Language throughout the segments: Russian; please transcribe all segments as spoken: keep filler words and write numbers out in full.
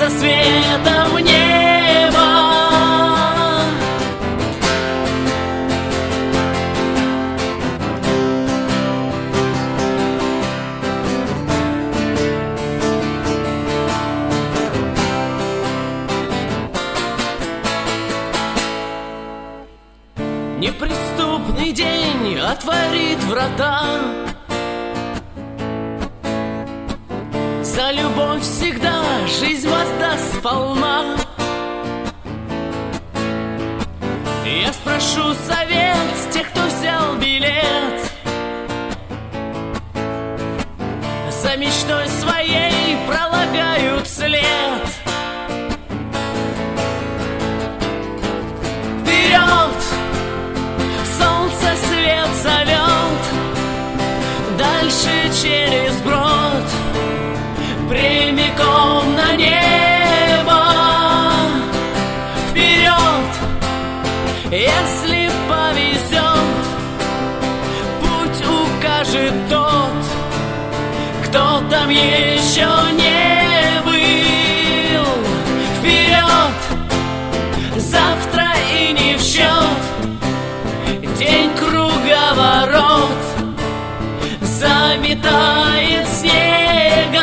слиться светом неба. Неприступный день отворит врата. За любовь всегда жизнь воздаст сполна. Я спрошу совет с тех, кто взял билет. За мечтой своей пролагают след. Вперед! Солнце свет зовет. Дальше через брод, прямиком на небо. Вперед! Если повезет, путь укажет тот, кто там еще не был. Вперед! Завтра и не в счет, день круговорот заметает снегом.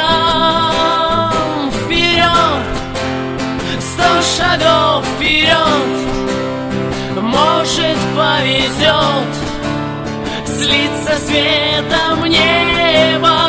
Вперед! Сто шагов вперед, может повезет слиться светом неба.